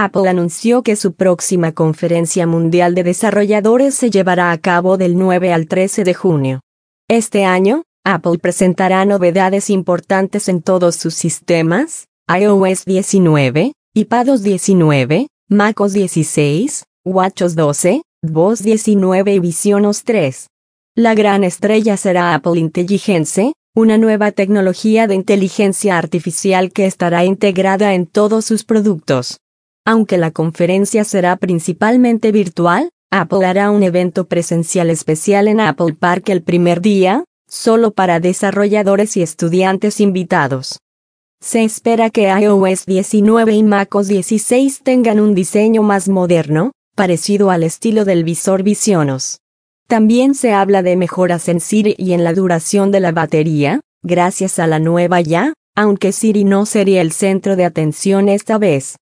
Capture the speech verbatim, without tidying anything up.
Apple anunció que su próxima conferencia mundial de desarrolladores se llevará a cabo del nueve al trece de junio. Este año, Apple presentará novedades importantes en todos sus sistemas: iOS diecinueve, iPadOS diecinueve, macOS dieciséis, watchOS doce, tvOS diecinueve y visionOS tres. La gran estrella será Apple Intelligence, una nueva tecnología de inteligencia artificial que estará integrada en todos sus productos. Aunque la conferencia será principalmente virtual, Apple hará un evento presencial especial en Apple Park el primer día, solo para desarrolladores y estudiantes invitados. Se espera que iOS diecinueve y macOS dieciséis tengan un diseño más moderno, parecido al estilo del visor visionOS. También se habla de mejoras en Siri y en la duración de la batería, gracias a la nueva I A, aunque Siri no sería el centro de atención esta vez.